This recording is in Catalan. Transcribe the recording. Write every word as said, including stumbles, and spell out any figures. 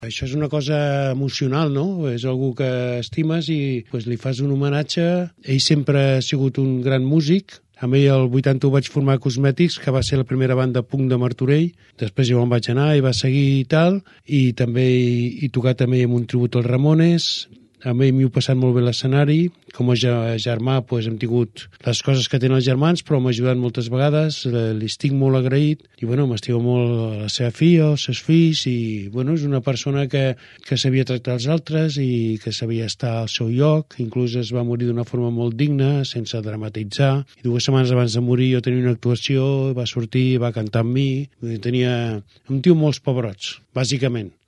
Això és una cosa emocional, no? És algú que estimes i pues, li fas un homenatge. Ell sempre ha sigut un gran músic. Amb ell el vuitanta u vaig formar Cosmètics, que va ser la primera banda punk de Martorell. Després jo me'n vaig anar i va seguir i tal. I també he tocat també amb un tribut als Ramones. Amb ell m'hi he passat molt bé l'escenari. Com a germà pues, hem tingut les coses que tenen els germans, però m'ha ajudat moltes vegades. Li estic molt agraït. I bueno, m'estimo molt la seva filla, els seus fills, i bueno, és una persona que, que sabia tractar els altres i que sabia estar al seu lloc. Inclús es va morir d'una forma molt digna, sense dramatitzar. I dues setmanes abans de morir jo tenia una actuació, va sortir, va cantar amb mi. Tenia un tio molts pebrots, bàsicament.